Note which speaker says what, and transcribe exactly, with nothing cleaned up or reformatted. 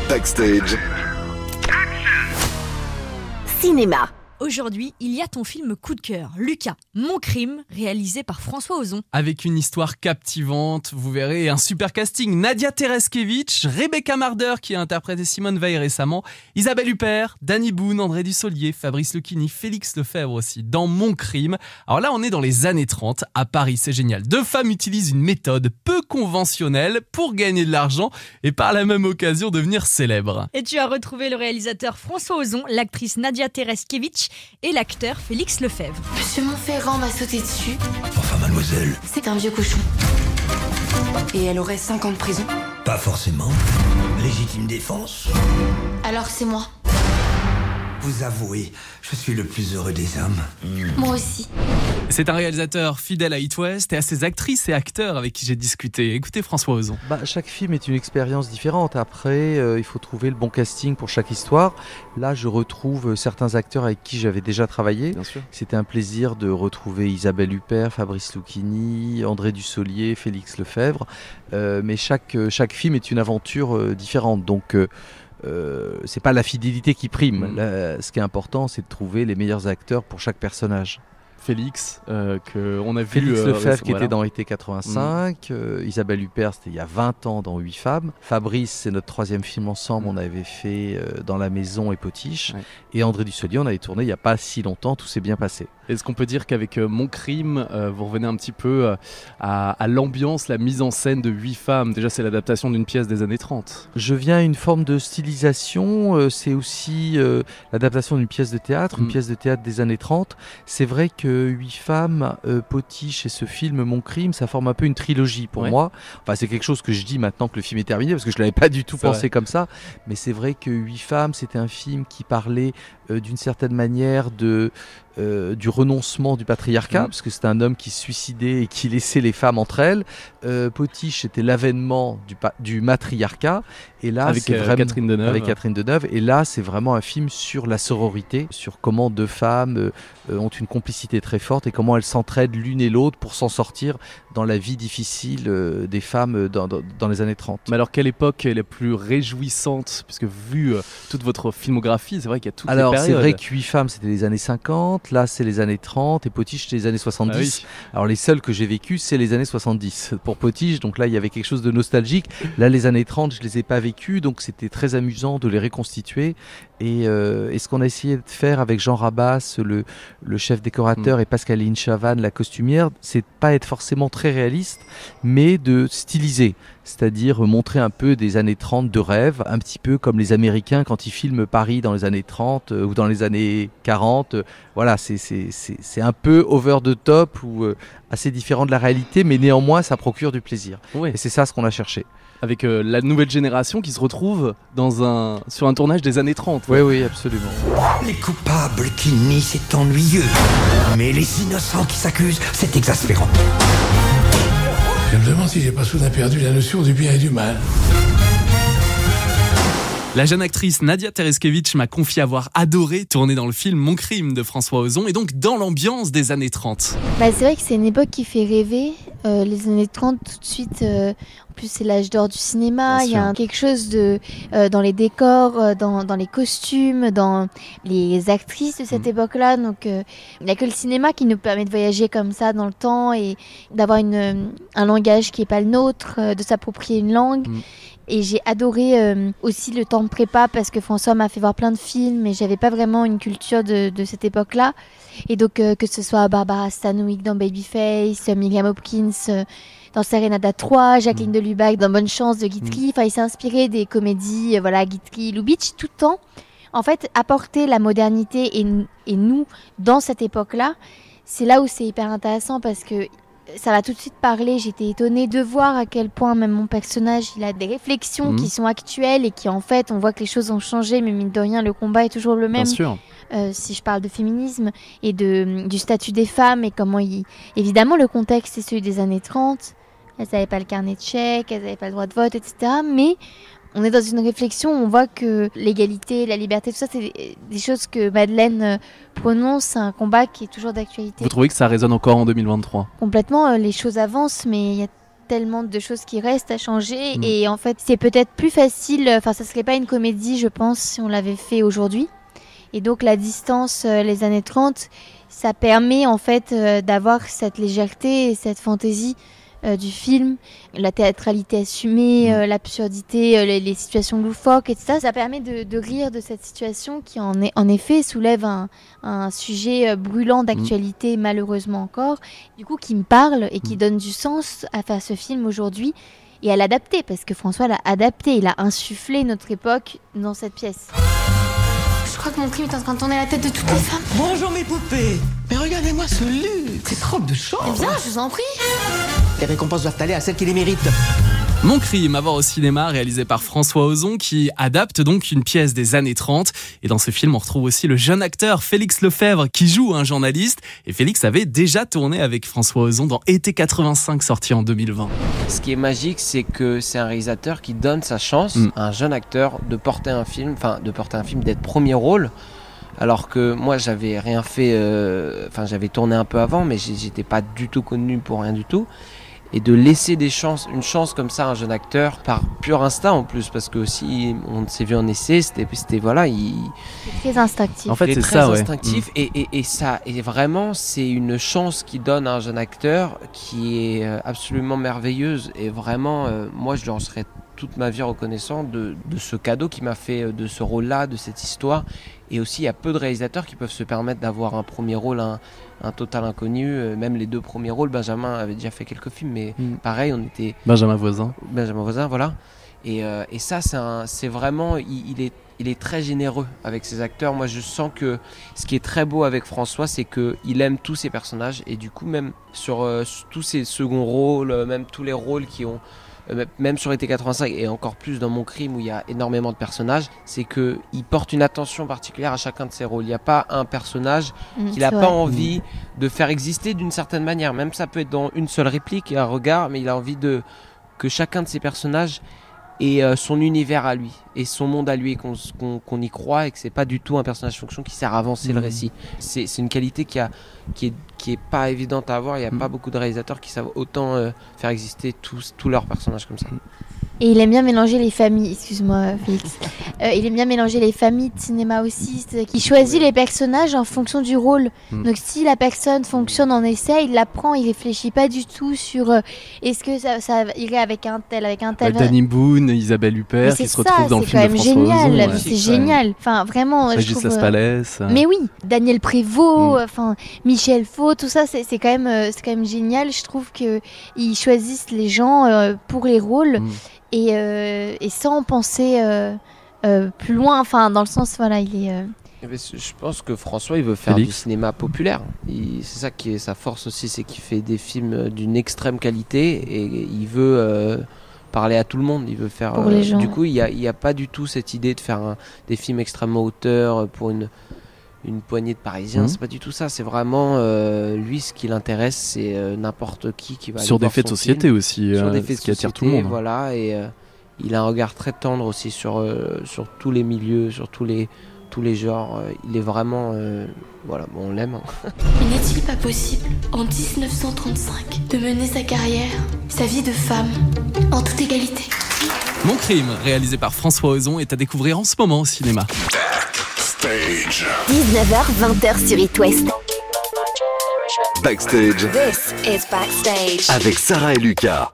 Speaker 1: Backstage.
Speaker 2: Cinéma.
Speaker 3: Aujourd'hui, il y a ton film coup de cœur, Lucas, Mon crime, réalisé par François Ozon.
Speaker 4: Avec une histoire captivante, vous verrez un super casting. Nadia Tereskevich, Rebecca Marder qui a interprété Simone Veil récemment, Isabelle Huppert, Danny Boone, André Dussolier, Fabrice Lucchini, Félix Lefebvre aussi dans Mon crime. Alors là, on est dans les années trente, à Paris, c'est génial. Deux femmes utilisent une méthode peu conventionnelle pour gagner de l'argent et par la même occasion devenir célèbres.
Speaker 3: Et tu as retrouvé le réalisateur François Ozon, l'actrice Nadia Tereskevich et l'acteur Félix Lefebvre.
Speaker 5: Monsieur Montferrand m'a sauté dessus.
Speaker 6: Enfin, mademoiselle.
Speaker 5: C'est un vieux cochon. Et elle aurait cinq ans de prison.
Speaker 6: Pas forcément. Légitime défense.
Speaker 5: Alors c'est moi.
Speaker 6: Vous avouez, je suis le plus heureux des hommes.
Speaker 5: Mmh. Moi aussi.
Speaker 4: C'est un réalisateur fidèle à It West et à ses actrices et acteurs avec qui j'ai discuté. Écoutez François Ozon.
Speaker 7: Bah, chaque film est une expérience différente. Après, euh, il faut trouver le bon casting pour chaque histoire. Là, je retrouve certains acteurs avec qui j'avais déjà travaillé.
Speaker 4: Bien sûr.
Speaker 7: C'était un plaisir de retrouver Isabelle Huppert, Fabrice Lucchini, André Dussolier, Félix Lefebvre. Euh, mais chaque, chaque film est une aventure euh, différente. Donc, euh, Euh, c'est pas la fidélité qui prime. Mmh. Là, ce qui est important, c'est de trouver les meilleurs acteurs pour chaque personnage.
Speaker 4: Félix, euh, que on a vu
Speaker 7: Félix
Speaker 4: euh,
Speaker 7: Lefebvre qui
Speaker 4: voilà.
Speaker 7: était dans Été quatre-vingt-cinq, mmh. euh, Isabelle Huppert c'était il y a vingt ans dans Huit femmes, Fabrice c'est notre troisième film ensemble, mmh. on avait fait euh, Dans la maison et Potiche, ouais. Et André Dussolier on avait tourné il n'y a pas si longtemps, tout s'est bien passé.
Speaker 4: Est-ce qu'on peut dire qu'avec euh, Mon crime, euh, vous revenez un petit peu euh, à, à l'ambiance, la mise en scène de Huit femmes? Déjà c'est l'adaptation d'une pièce des années trente.
Speaker 7: Je viens à une forme de stylisation, euh, c'est aussi euh, l'adaptation d'une pièce de théâtre, une mmh. pièce de théâtre des années trente. C'est vrai que Huit femmes, euh, Potiche et ce film Mon crime, ça forme un peu une trilogie pour ouais. moi. Enfin c'est quelque chose que je dis maintenant que le film est terminé parce que je ne l'avais pas du tout c'est pensé vrai. Comme ça. Mais c'est vrai que Huit femmes, c'était un film qui parlait euh, d'une certaine manière de... Euh, du renoncement du patriarcat, mmh. parce que c'était un homme qui se suicidait et qui laissait les femmes entre elles. Euh, Potiche, c'était l'avènement du, pa- du matriarcat. Et là,
Speaker 4: avec,
Speaker 7: c'est
Speaker 4: euh,
Speaker 7: vraiment,
Speaker 4: Catherine Deneuve.
Speaker 7: avec Catherine Deneuve. Et là, c'est vraiment un film sur la sororité, sur comment deux femmes euh, ont une complicité très forte et comment elles s'entraident l'une et l'autre pour s'en sortir dans la vie difficile euh, des femmes dans, dans, dans les années trente.
Speaker 4: Mais alors, quelle époque est la plus réjouissante? Puisque vu euh, toute votre filmographie, c'est vrai qu'il y a toutes
Speaker 7: alors,
Speaker 4: les périodes.
Speaker 7: Alors, c'est vrai que Huit femmes, c'était les années cinquante. Là, c'est les années trente et Potiche, c'est les années soixante-dix. Ah oui. Alors, les seuls que j'ai vécus, c'est les années soixante-dix pour Potiche. Donc là, il y avait quelque chose de nostalgique. Là, les années trente, je les ai pas vécues. Donc, c'était très amusant de les reconstituer. Et, euh, et ce qu'on a essayé de faire avec Jean Rabas, le, le chef décorateur, mmh. et Pascaline Chavannes, la costumière, c'est de pas être forcément très réaliste, mais de styliser. C'est-à-dire montrer un peu des années trente de rêve, un petit peu comme les Américains quand ils filment Paris dans les années trente euh, ou dans les années quarante. Euh, voilà, c'est, c'est, c'est, c'est un peu over the top ou euh, assez différent de la réalité, mais néanmoins, ça procure du plaisir. Oui. Et c'est ça ce qu'on a cherché.
Speaker 4: Avec euh, la nouvelle génération qui se retrouve dans un, sur un tournage des années trente.
Speaker 7: Oui, oui, absolument.
Speaker 6: Les coupables qui nient, c'est ennuyeux. Mais les innocents qui s'accusent, c'est exaspérant.
Speaker 8: Je me demande si j'ai pas soudain perdu la notion du bien et du mal.
Speaker 4: La jeune actrice Nadia Tereskevich m'a confié avoir adoré tourner dans le film Mon crime de François Ozon et donc dans l'ambiance des années trente.
Speaker 9: Bah, c'est vrai que c'est une époque qui fait rêver. Euh, les années trente, tout de suite, euh, en plus c'est l'âge d'or du cinéma. Il y a un, quelque chose de, euh, dans les décors, euh, dans, dans les costumes, dans les actrices de cette mmh. époque-là. Donc euh, il n'y a que le cinéma qui nous permet de voyager comme ça dans le temps et d'avoir une, un langage qui n'est pas le nôtre, euh, de s'approprier une langue. Mmh. Et j'ai adoré euh, aussi le temps de prépa parce que François m'a fait voir plein de films et j'avais pas vraiment une culture de, de cette époque-là. Et donc euh, que ce soit Barbara Stanwyck dans Babyface, Miriam Hopkins euh, dans Serenada trois, Jacqueline mmh. de Lubac dans Bonne chance de Guitry. Mmh. Enfin, il s'est inspiré des comédies, euh, voilà, Guitry, Lubitsch, tout le temps. En fait, apporter la modernité et, et nous dans cette époque-là, c'est là où c'est hyper intéressant parce que ça m'a tout de suite parlé. J'étais étonnée de voir à quel point même mon personnage, il a des réflexions mmh. qui sont actuelles et qui en fait, on voit que les choses ont changé, mais mine de rien, le combat est toujours le même.
Speaker 4: Bien sûr.
Speaker 9: Euh, si je parle de féminisme et de, du statut des femmes et comment il... Évidemment, le contexte, c'est celui des années trente. Elles n'avaient pas le carnet de chèques, elles n'avaient pas le droit de vote, et cetera. Mais on est dans une réflexion, on voit que l'égalité, la liberté, tout ça, c'est des choses que Madeleine prononce, c'est un combat qui est toujours d'actualité.
Speaker 4: Vous trouvez que ça résonne encore en deux mille vingt-trois ?
Speaker 9: Complètement, les choses avancent, mais il y a tellement de choses qui restent à changer. Mmh. Et en fait, c'est peut-être plus facile. Enfin, ça serait pas une comédie, je pense, si on l'avait fait aujourd'hui. Et donc, la distance, euh, les années trente, ça permet en fait euh, d'avoir cette légèreté et cette fantaisie euh, du film, la théâtralité assumée, euh, l'absurdité, euh, les, les situations loufoques et tout ça. Ça permet de, de rire de cette situation qui en, est, en effet soulève un, un sujet brûlant d'actualité, mmh. malheureusement encore, du coup qui me parle et qui mmh. donne du sens à faire ce film aujourd'hui et à l'adapter, parce que François l'a adapté, il a insufflé notre époque dans cette pièce.
Speaker 1: Je crois que mon crime est en train de tourner la tête de toutes les femmes.
Speaker 2: Bonjour mes poupées. Mais regardez-moi ce luxe, cette robe de chambre.
Speaker 1: Eh bien, je vous en prie.
Speaker 2: Les récompenses doivent aller à celles qui les méritent.
Speaker 4: Mon crime à voir au cinéma, réalisé par François Ozon, qui adapte donc une pièce des années trente. Et dans ce film, on retrouve aussi le jeune acteur Félix Lefebvre, qui joue un journaliste. Et Félix avait déjà tourné avec François Ozon dans Été quatre-vingt-cinq, sorti en deux mille vingt.
Speaker 10: Ce qui est magique, c'est que c'est un réalisateur qui donne sa chance mmh. à un jeune acteur de porter un film, enfin de porter un film, d'être premier rôle. Alors que moi, j'avais rien fait, enfin euh, j'avais tourné un peu avant, mais j'étais pas du tout connu pour rien du tout. Et de laisser des chances, une chance comme ça à un jeune acteur par pur instinct en plus, parce que aussi on s'est vu en essai, c'était, c'était voilà, il
Speaker 9: c'est très instinctif.
Speaker 10: En fait, c'est très ça, instinctif ouais. et, et, et ça, et vraiment, c'est une chance qu'il donne à un jeune acteur qui est absolument merveilleuse. Et vraiment, euh, moi, je lui en serais toute ma vie reconnaissant de, de ce cadeau qu'il m'a fait, de ce rôle-là, de cette histoire. Et aussi, il y a peu de réalisateurs qui peuvent se permettre d'avoir un premier rôle, un, un total inconnu. Même les deux premiers rôles, Benjamin avait déjà fait quelques films, mais mmh. pareil, on était...
Speaker 4: Benjamin Voisin.
Speaker 10: Benjamin Voisin, voilà. Et, euh, et ça, c'est, un, c'est vraiment... Il, il, est, il est très généreux avec ses acteurs. Moi, je sens que ce qui est très beau avec François, c'est qu'il aime tous ses personnages. Et du coup, même sur, euh, sur tous ses seconds rôles, même tous les rôles qui ont... même sur Été quatre-vingt-cinq et encore plus dans Mon crime où il y a énormément de personnages, c'est qu'il porte une attention particulière à chacun de ses rôles. Il n'y a pas un personnage mmh, qu'il n'a pas envie de faire exister d'une certaine manière. Même ça peut être dans une seule réplique et un regard, mais il a envie de, que chacun de ses personnages ait euh, son univers à lui et son monde à lui, et qu'on, qu'on, qu'on y croit et que c'est pas du tout un personnage fonction qui sert à avancer mmh. le récit. C'est, c'est une qualité qui, a, qui, est, qui est pas évidente à avoir. Il n'y a mmh. pas beaucoup de réalisateurs qui savent autant euh, faire exister tous, tous leurs personnages comme ça.
Speaker 9: Et il aime bien mélanger les familles, excuse-moi Félix, euh, il aime bien mélanger les familles de cinéma aussi, c'est-à-dire qu'il choisit oui. les personnages en fonction du rôle. Mmh. Donc si la personne fonctionne en essai, il la prend, il réfléchit pas du tout sur euh, est-ce que ça, ça irait avec un tel, avec un tel.
Speaker 4: Bah, Danny Boone, Isabelle Huppert qui se
Speaker 9: ça,
Speaker 4: retrouvent dans le film de François
Speaker 9: génial,
Speaker 4: Ozon.
Speaker 9: Ouais. C'est génial, enfin vraiment.
Speaker 4: Régis Laspalès.
Speaker 9: Mais oui, Daniel Prévost, enfin mmh. Michel Faux, tout ça, c'est, c'est, quand même, c'est quand même génial. Je trouve qu'ils choisissent les gens euh, pour les rôles. Mmh. Et, euh, et sans penser euh, euh, plus loin, enfin dans le sens, voilà, il est... Euh...
Speaker 10: Je pense que François, il veut faire
Speaker 4: Félix.
Speaker 10: du cinéma populaire. Il, c'est ça qui est sa force aussi, c'est qu'il fait des films d'une extrême qualité et il veut euh, parler à tout le monde. Il veut faire...
Speaker 9: Pour les gens.
Speaker 10: Du coup, il n'y a, il y a pas du tout cette idée de faire un, des films extrêmement auteurs pour une... une poignée de Parisiens, mmh. c'est pas du tout ça. C'est vraiment euh, lui, ce qui l'intéresse, c'est euh, n'importe qui qui va aller
Speaker 4: sur
Speaker 10: voir
Speaker 4: des faits de société
Speaker 10: film.
Speaker 4: aussi,
Speaker 10: sur
Speaker 4: euh,
Speaker 10: des faits
Speaker 4: ce
Speaker 10: de
Speaker 4: qui
Speaker 10: société,
Speaker 4: attire tout le monde.
Speaker 10: Voilà, et euh, il a un regard très tendre aussi sur euh, sur tous les milieux, sur tous les tous les genres. Il est vraiment, euh, voilà, bon, on l'aime.
Speaker 1: Mais n'est-il pas possible, en dix-neuf cent trente-cinq, de mener sa carrière, sa vie de femme, en toute égalité?
Speaker 4: Mon crime, réalisé par François Ozon, est à découvrir en ce moment au cinéma.
Speaker 11: Backstage. dix-neuf heures vingt heures sur It West.
Speaker 12: Backstage.
Speaker 11: This is Backstage.
Speaker 12: Avec Sarah et Lucas.